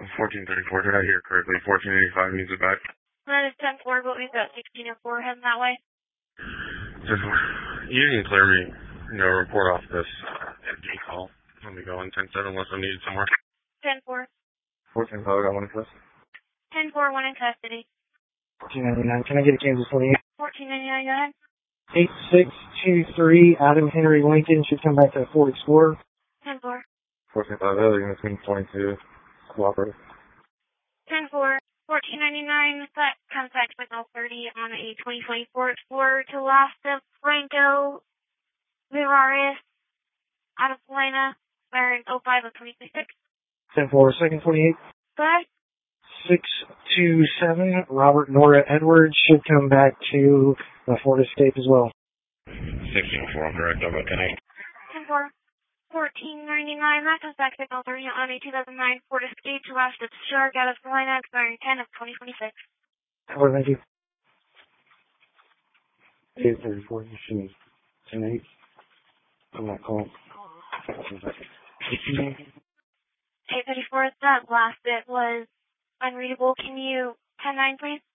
1434, did I hear correctly? 1485 needs it back. That is 10-4, but we've got 1604 heading that way. Just, you didn't clear me, report off this empty call. Let me go in 10-7 unless I'm needed somewhere. 10-4. 14-5, I got one in custody. 10-4, one in custody. 1499, can I get a Kansas 48? 1499, go ahead. 8623, Adam Henry Lincoln should come back to Ford Explorer. 10-4. 14-5, other units being 22, cooperative. 10-4. 1499, that comes back to Signal 30 on a 2024 Explorer to Las de Franco Virares out of Helena, wearing 05 of 2026. 10-4, second 48. Go ahead. 627, Robert Nora Edwards should come back to Ford Escape as well. 1604, I'm direct over at 10-8. 10-4. 1499, that comes back to Signal 30 on a 2009 Ford Escape to Las de Shark out of Helena, expiring 10 of 2026. Well, thank you. 834, machine 10-8. I'm not calling. 834, that last bit was unreadable. Can you 10-9, please?